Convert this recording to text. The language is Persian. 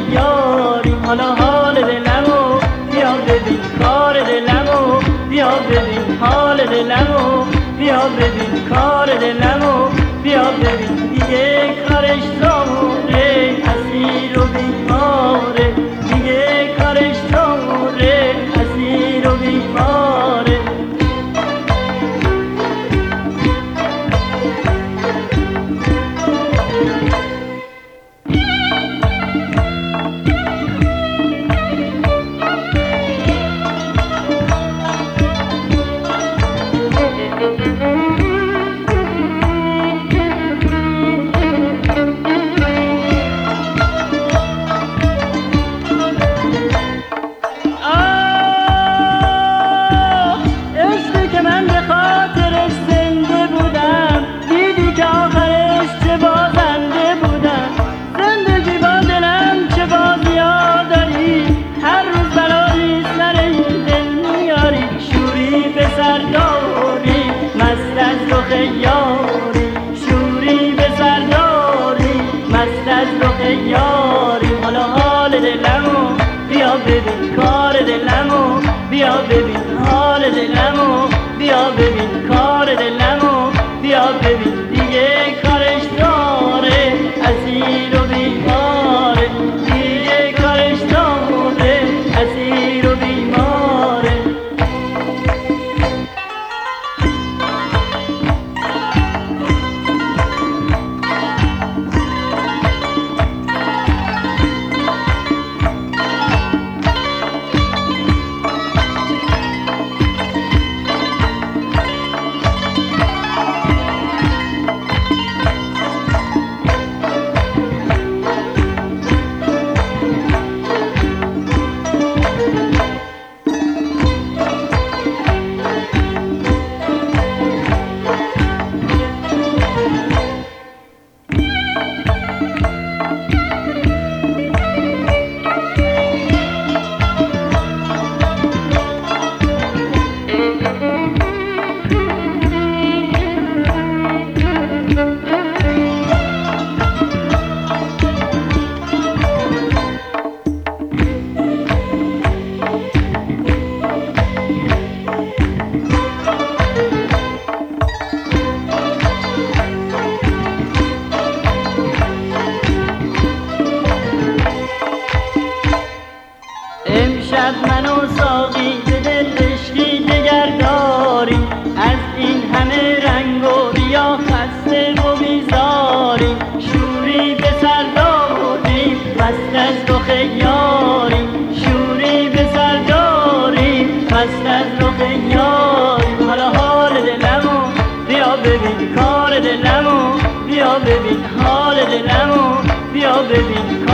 خیاریم. حالا حال دلمو بیا ببین، کار دلمو بیا ببین، حال دلمو بیا ببین، کار دلمو بیا ببین. دیگه کارش زوره، اسیر و بیماره، دیگه کارش زوره، اسیر و بیماره. شوری به سرداری، مست از رخ یاری. حالا حال دلمو بیا ببین، کار دلمو بیا ببین، حال دلمو بیا ببین، کار دلمو بیا ببین. دیگه کارش داره، اسیر و بیماره، دیگه کارش داره، اسیر و بیماره. امشب من و ساقی به دل عشقی دگر داریم، از این همه رنگ و ریا خسته و بیزاریم. شوری به سر داریم، مست از رخ یاریم، شوری به سر داریم، مست از رخ یاریم. حالا حال دلمو بیا ببین، کار دلمو بیا ببین، حال دلمو بیا ببین،